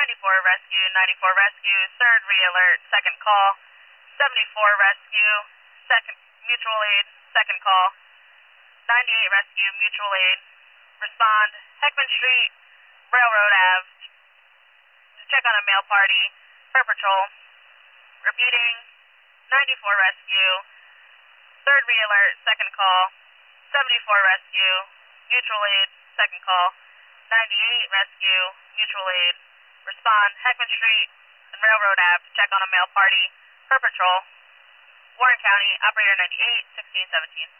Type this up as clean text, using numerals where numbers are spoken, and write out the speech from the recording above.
Rescue, 94 Rescue, third re-alert, second call. 74 Rescue, second mutual aid, second call. 98 Rescue, mutual aid, respond. Heckman Street, Railroad Ave, check on a male party, per patrol. Repeating, 94 Rescue, third re-alert, second call. 74 Rescue, mutual aid, second call. 98 Rescue, mutual aid, respond. Heckman Street and Railroad Ave, check on a male party, per patrol. Warren County, Operator 98, 1617.